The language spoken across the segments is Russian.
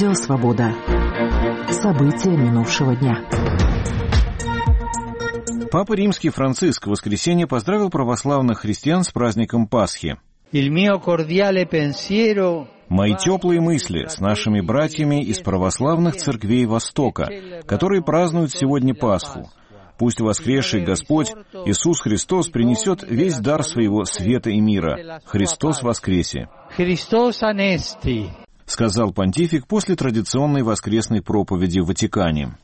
Радио «Свобода». События минувшего дня. Папа Римский Франциск в воскресенье поздравил православных христиан с праздником Пасхи. «Мои теплые мысли с нашими братьями из православных церквей Востока, которые празднуют сегодня Пасху. Пусть воскресший Господь Иисус Христос принесет весь дар своего света и мира. Христос воскресе!» Сказал понтифик после традиционной воскресной проповеди в Ватикане.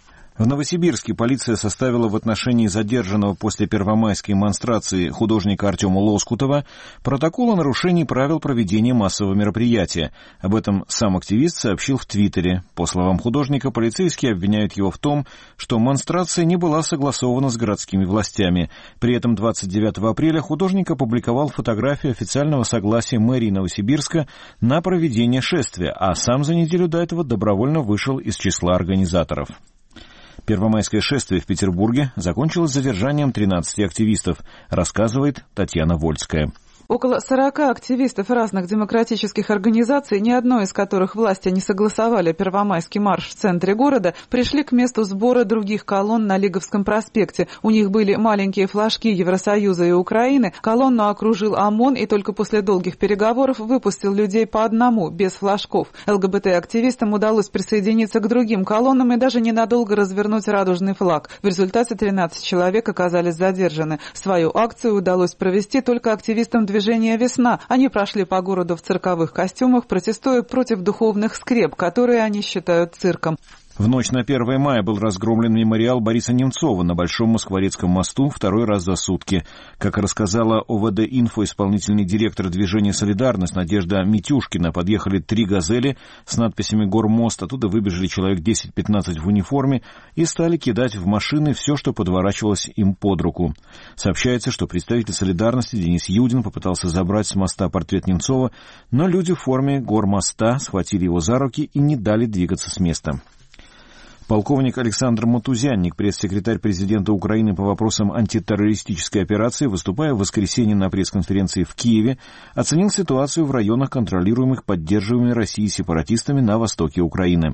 В Новосибирске полиция составила в отношении задержанного после первомайской монстрации художника Артема Лоскутова протокол о нарушении правил проведения массового мероприятия. Об этом сам активист сообщил в Твиттере. По словам художника, полицейские обвиняют его в том, что монстрация не была согласована с городскими властями. При этом 29 апреля художник опубликовал фотографию официального согласия мэрии Новосибирска на проведение шествия, а сам за неделю до этого добровольно вышел из числа организаторов. Первомайское шествие в Петербурге закончилось задержанием 13 активистов, рассказывает Татьяна Вольская. Около 40 активистов разных демократических организаций, ни одной из которых власти не согласовали первомайский марш в центре города, пришли к месту сбора других колонн на Лиговском проспекте. У них были маленькие флажки Евросоюза и Украины. Колонну окружил ОМОН и только после долгих переговоров выпустил людей по одному, без флажков. ЛГБТ-активистам удалось присоединиться к другим колоннам и даже ненадолго развернуть радужный флаг. В результате 13 человек оказались задержаны. Свою акцию удалось провести только активистам движения «Весна». Они прошли по городу в цирковых костюмах, протестуя против духовных скреп, которые они считают цирком. В ночь на 1 мая был разгромлен мемориал Бориса Немцова на Большом Москворецком мосту второй раз за сутки. Как рассказала ОВД-Инфо исполнительный директор движения «Солидарность» Надежда Митюшкина, подъехали 3 «Газели» с надписями «Гормост», оттуда выбежали человек 10-15 в униформе и стали кидать в машины все, что подворачивалось им под руку. Сообщается, что представитель «Солидарности» Денис Юдин попытался забрать с моста портрет Немцова, но люди в форме гормоста схватили его за руки и не дали двигаться с места. Полковник Александр Матузянник, пресс-секретарь президента Украины по вопросам антитеррористической операции, выступая в воскресенье на пресс-конференции в Киеве, оценил ситуацию в районах, контролируемых поддерживаемыми Россией сепаратистами на востоке Украины.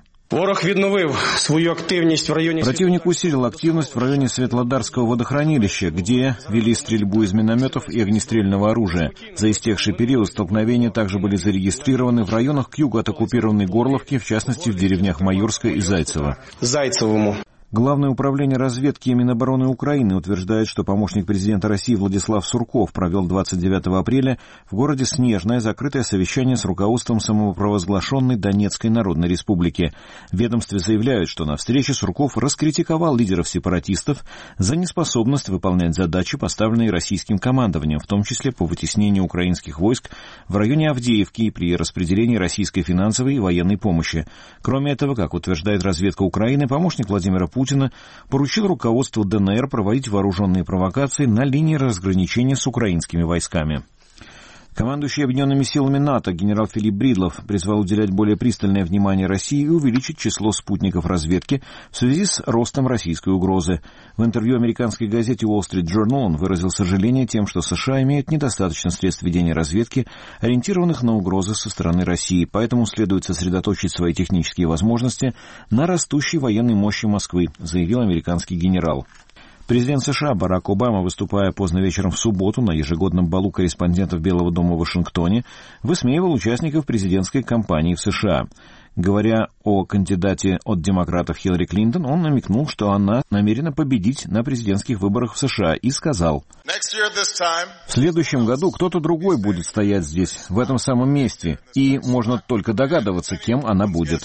Противник усилил активность в районе Светлодарского водохранилища, где вели стрельбу из минометов и огнестрельного оружия. За истекший период столкновения также были зарегистрированы в районах к югу от оккупированной Горловки, в частности в деревнях Майорская и Зайцево. Главное управление разведки Минобороны Украины утверждает, что помощник президента России Владислав Сурков провел 29 апреля в городе Снежное закрытое совещание с руководством самопровозглашенной Донецкой Народной Республики. В ведомстве заявляют, что на встрече Сурков раскритиковал лидеров сепаратистов за неспособность выполнять задачи, поставленные российским командованием, в том числе по вытеснению украинских войск в районе Авдеевки при распределении российской финансовой и военной помощи. Кроме этого, как утверждает разведка Украины, помощник Владимира Путина поручил руководству ДНР проводить вооруженные провокации на линии разграничения с украинскими войсками. Командующий Объединенными силами НАТО генерал Филипп Бридлов призвал уделять более пристальное внимание России и увеличить число спутников разведки в связи с ростом российской угрозы. В интервью американской газете Wall Street Journal он выразил сожаление тем, что США имеют недостаточно средств ведения разведки, ориентированных на угрозы со стороны России, поэтому следует сосредоточить свои технические возможности на растущей военной мощи Москвы, заявил американский генерал. Президент США Барак Обама, выступая поздно вечером в субботу на ежегодном балу корреспондентов Белого дома в Вашингтоне, высмеивал участников президентской кампании в США. Говоря о кандидате от демократов Хиллари Клинтон, он намекнул, что она намерена победить на президентских выборах в США, и сказал: «В следующем году кто-то другой будет стоять здесь, в этом самом месте, и можно только догадываться, кем она будет».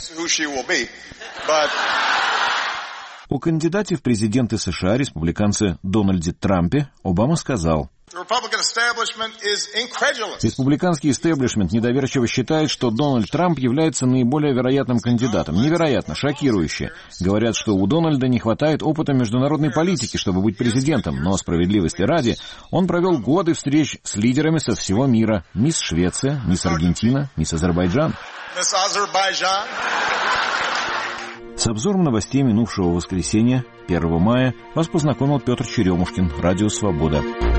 О кандидате в президенты США, республиканце Дональде Трампе, Обама сказал: «Республиканский истеблишмент недоверчиво считает, что Дональд Трамп является наиболее вероятным кандидатом. Невероятно, шокирующе. Говорят, что у Дональда не хватает опыта международной политики, чтобы быть президентом, но, справедливости ради, он провел годы встреч с лидерами со всего мира. Мисс Швеция, мисс Аргентина, мисс Азербайджан». С обзором новостей минувшего воскресенья, 1 мая, вас познакомил Петр Черемушкин, Радио «Свобода».